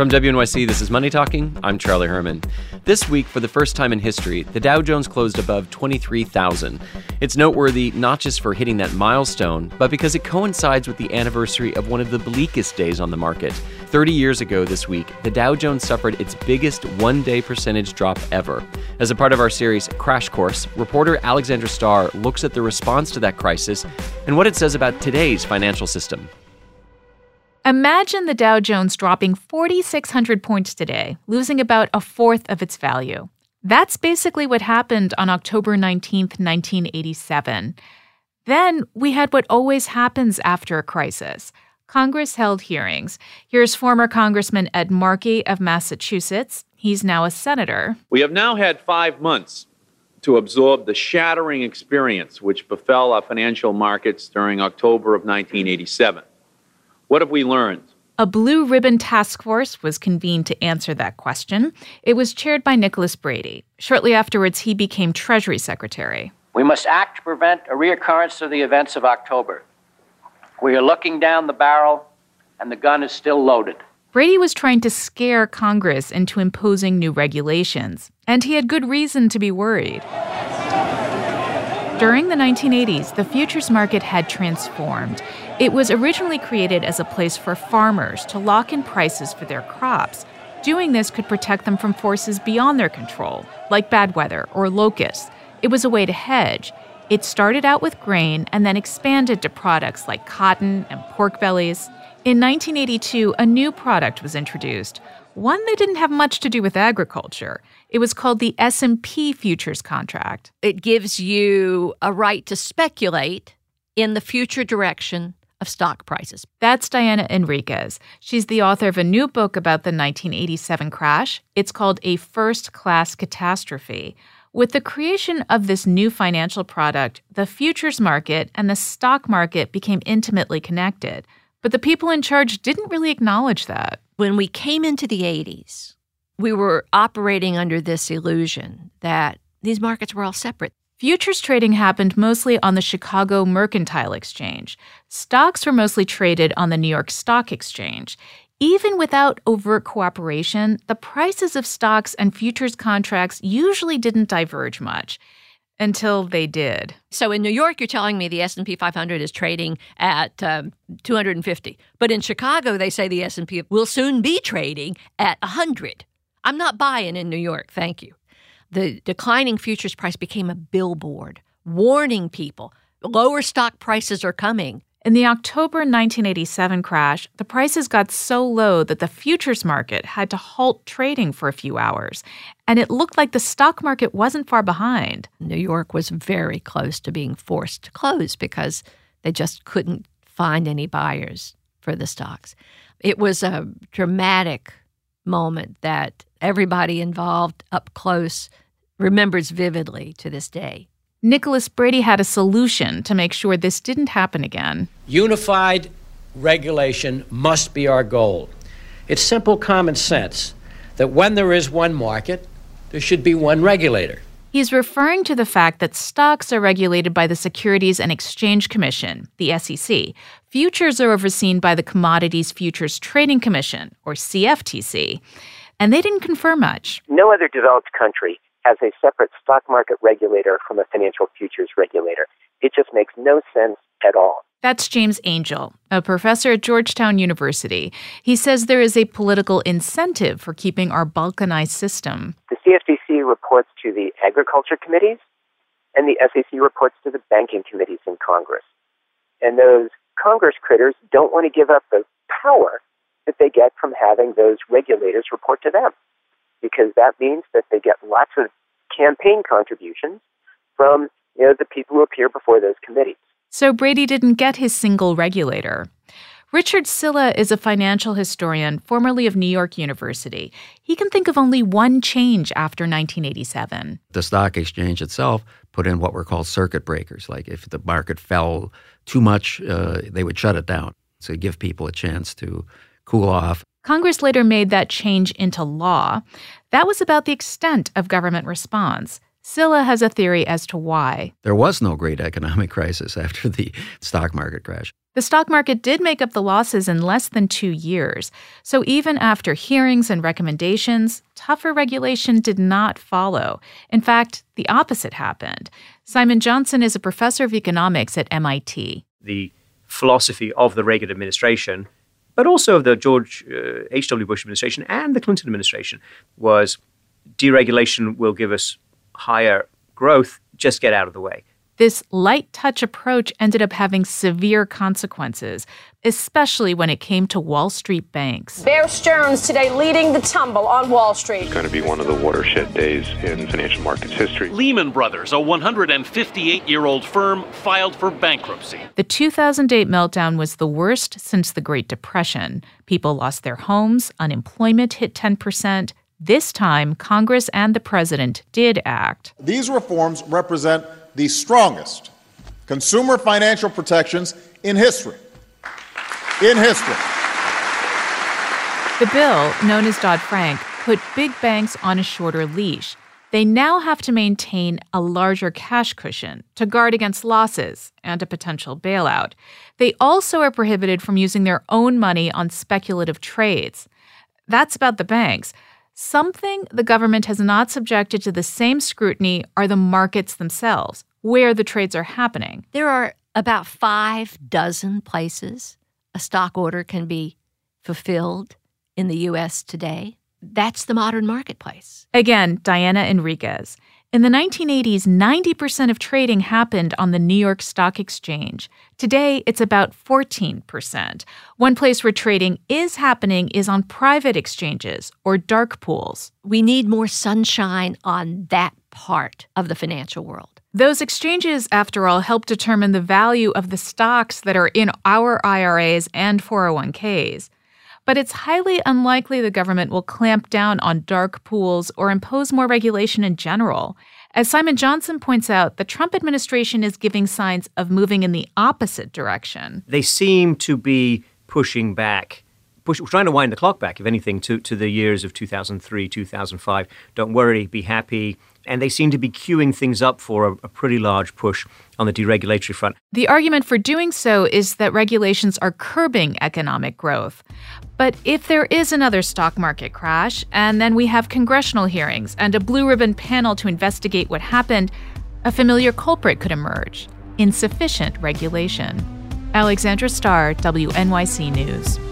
From WNYC, this is Money Talking. I'm Charlie Herman. This week, for the first time in history, the Dow Jones closed above 23,000. It's noteworthy not just for hitting that milestone, but because it coincides with the anniversary of one of the bleakest days on the market. 30 years ago this week, the Dow Jones suffered its biggest one-day percentage drop ever. As a part of our series Crash Course, reporter Alexandra Starr looks at the response to that crisis and what it says about today's financial system. Imagine the Dow Jones dropping 4,600 points today, losing about a fourth of its value. That's basically what happened on October 19th, 1987. Then we had what always happens after a crisis. Congress held hearings. Here's former Congressman Ed Markey of Massachusetts. He's now a senator. We have now had 5 months to absorb the shattering experience which befell our financial markets during October of 1987. What have we learned? A blue ribbon task force was convened to answer that question. It was chaired by Nicholas Brady. Shortly afterwards, he became Treasury Secretary. We must act to prevent a reoccurrence of the events of October. We are looking down the barrel, and the gun is still loaded. Brady was trying to scare Congress into imposing new regulations, and he had good reason to be worried. During the 1980s, the futures market had transformed. It was originally created as a place for farmers to lock in prices for their crops. Doing this could protect them from forces beyond their control, like bad weather or locusts. It was a way to hedge. It started out with grain and then expanded to products like cotton and pork bellies. In 1982, a new product was introduced, one that didn't have much to do with agriculture. It was called the S&P futures contract. It gives you a right to speculate in the future direction of stock prices. That's Diana Enriquez. She's the author of a new book about the 1987 crash. It's called A First-Class Catastrophe. With the creation of this new financial product, the futures market and the stock market became intimately connected. But the people in charge didn't really acknowledge that. When we came into the 80s, we were operating under this illusion that these markets were all separate. Futures trading happened mostly on the Chicago Mercantile Exchange. Stocks were mostly traded on the New York Stock Exchange. Even without overt cooperation, the prices of stocks and futures contracts usually didn't diverge much. Until they did. So in New York, you're telling me the S&P 500 is trading at 250. But in Chicago, they say the S&P will soon be trading at 100. I'm not buying in New York, thank you. The declining futures price became a billboard, warning people, lower stock prices are coming. In the October 1987 crash, the prices got so low that the futures market had to halt trading for a few hours. And it looked like the stock market wasn't far behind. New York was very close to being forced to close because they just couldn't find any buyers for the stocks. It was a dramatic moment that everybody involved up close remembers vividly to this day. Nicholas Brady had a solution to make sure this didn't happen again. Unified regulation must be our goal. It's simple common sense that when there is one market, there should be one regulator. He's referring to the fact that stocks are regulated by the Securities and Exchange Commission, the SEC. Futures are overseen by the Commodities Futures Trading Commission, or CFTC. And they didn't confer much. No other developed country has a separate stock market regulator from a financial futures regulator. It just makes no sense at all. That's James Angel, a professor at Georgetown University. He says there is a political incentive for keeping our balkanized system. The CFTC reports to the agriculture committees, and the SEC reports to the banking committees in Congress. And those Congress critters don't want to give up the power that they get from having those regulators report to them, because that means that they get lots of campaign contributions from the people who appear before those committees. So Brady didn't get his single regulator. Richard Silla is a financial historian, formerly of New York University. He can think of only one change after 1987. The stock exchange itself put in what were called circuit breakers. Like if the market fell too much, they would shut it down. So give people a chance to cool off. Congress later made that change into law. That was about the extent of government response. Silla has a theory as to why. There was no great economic crisis after the stock market crash. The stock market did make up the losses in less than 2 years. So even after hearings and recommendations, tougher regulation did not follow. In fact, the opposite happened. Simon Johnson is a professor of economics at MIT. The philosophy of the Reagan administration, but also of the George H.W. Bush administration and the Clinton administration, was deregulation will give us higher growth, just get out of the way. This light touch approach ended up having severe consequences, especially when it came to Wall Street banks. Bear Stearns today leading the tumble on Wall Street. It's going to be one of the watershed days in financial markets history. Lehman Brothers, a 158-year-old firm, filed for bankruptcy. The 2008 meltdown was the worst since the Great Depression. People lost their homes, unemployment hit 10%. This time, Congress and the president did act. These reforms represent the strongest consumer financial protections in history. In history. The bill, known as Dodd-Frank, put big banks on a shorter leash. They now have to maintain a larger cash cushion to guard against losses and a potential bailout. They also are prohibited from using their own money on speculative trades. That's about the banks. Something the government has not subjected to the same scrutiny are the markets themselves, where the trades are happening. There are about 6 places a stock order can be fulfilled in the U.S. today. That's the modern marketplace. Again, Diana Enriquez. In the 1980s, 90% of trading happened on the New York Stock Exchange. Today, it's about 14%. One place where trading is happening is on private exchanges or dark pools. We need more sunshine on that part of the financial world. Those exchanges, after all, help determine the value of the stocks that are in our IRAs and 401ks. But it's highly unlikely the government will clamp down on dark pools or impose more regulation in general. As Simon Johnson points out, the Trump administration is giving signs of moving in the opposite direction. They seem to be pushing back, trying to wind the clock back, if anything, to the years of 2003, 2005. Don't worry, be happy. And they seem to be queuing things up for a pretty large push on the deregulatory front. The argument for doing so is that regulations are curbing economic growth. But if there is another stock market crash, and then we have congressional hearings and a blue ribbon panel to investigate what happened, a familiar culprit could emerge: insufficient regulation. Alexandra Starr, WNYC News.